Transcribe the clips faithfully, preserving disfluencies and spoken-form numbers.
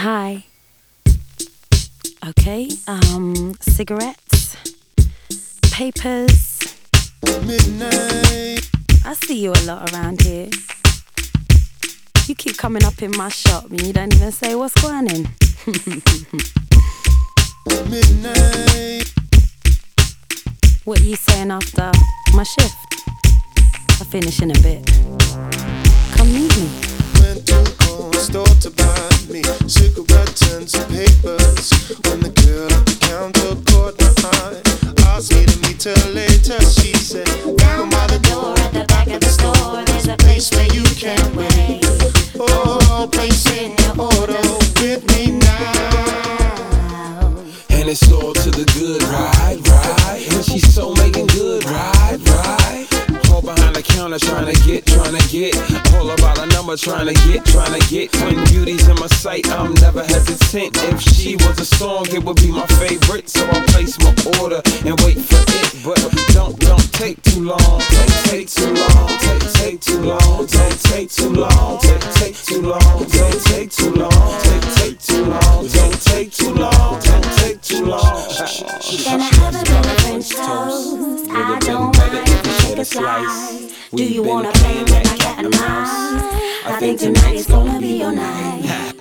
Hi. Okay, um, cigarettes, papers. Midnight. I see you a lot around here. You keep coming up in my shop and you don't even say what's going on. Midnight. What are you saying after my shift? I finish in a bit. Come meet me. Went to the store to buy me cigarettes and some papers. When the girl at the counter caught my eye, asked me to meet her later. She said, down by the door at the back of the store, there's a place where you can wait. Oh, place in your order with me now. And it's all to the good, right, right. And she's so making good, right, right. All behind the counter trying to get, trying to get. All about a number trying to get, trying to get. When beauty's in my sight, I'm never hesitant. If she was a song, it would be my favorite. So I place my order and wait for it. But don't, don't take too long. Take, take too long. Take, take too long. Take, take too long. Take, take too long. Don't take too long. Take, take too long. Don't take too long. Don't take too long. Can I have a bit of French toast? I don't mind if you take a slice. Do you wanna play with my cat and mouse? I think tonight is gonna be your night.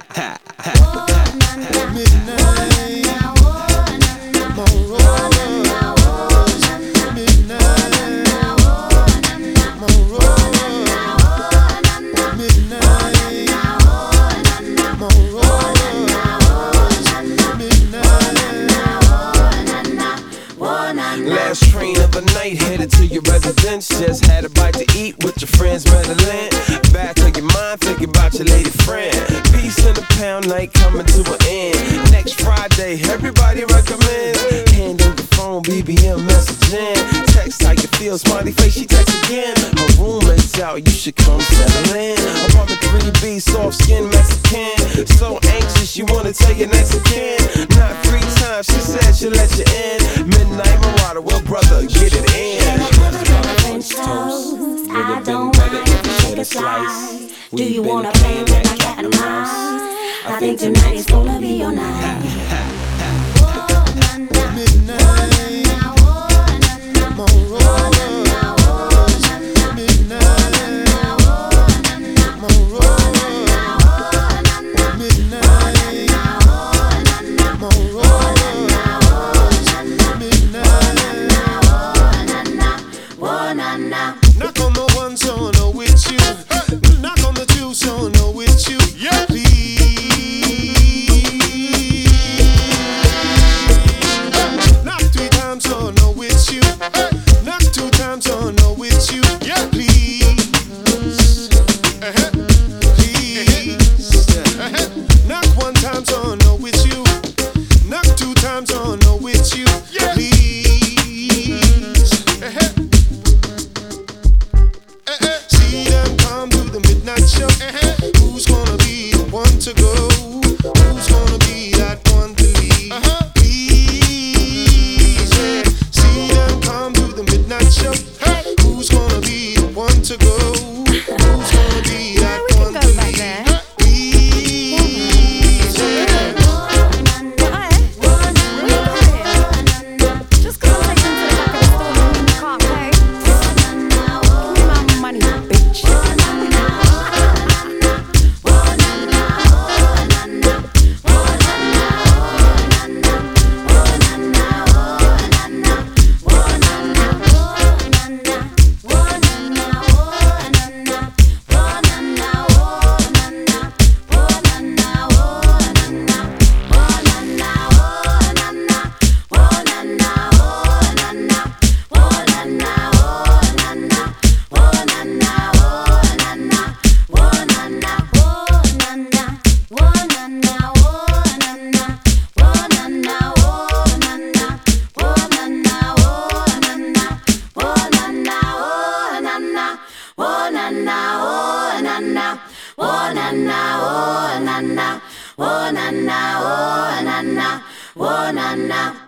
Last train of the night, headed to your residence. Just had a bite to eat with your friends, Madeline. Back of your mind, thinking about your lady friend. Peace in the pound night coming to an end. Next Friday, everybody recommends. Hand on the phone, B B M messaging. Text how you feel, smiley face, she texts again. Her roommate's out, you should come settle in. Apartment three B, soft skin Mexican. So anxious, you wanna tell your next again. Not three times, she said she'll let you in. Midnight Marauder, well brother, get it in. Can I have a bit of French toast? I don't mind if you take a slice. Do you wanna play with my cat and mouse? I think tonight is gonna be your night. Knock on the one, so I know it's you. Knock on the two, so I know it's you. Yeah, please. Knock three times, so I know it's you. Knock two times, so I know it's you. Yeah, please. Uh-huh. Please. Uh-huh. Knock one time, so I know it's you. Knock two times, so I know it's you. Yeah, please. Uh-huh. See them come to the midnight show. Uh-huh. Who's gonna be the one to go? Who's gonna be that one to leave? Uh-huh. Please, yeah. See them come to the midnight show. Hey. Who's gonna be the one to go? Who's gonna be that Yeah, we one can to go back leave? there. Please, yeah. Just go take them to the back of the store and you can't pay. Give me my money, bitch. Oh na na, oh na na, oh na na, oh na na, oh na na, oh na na, oh na na.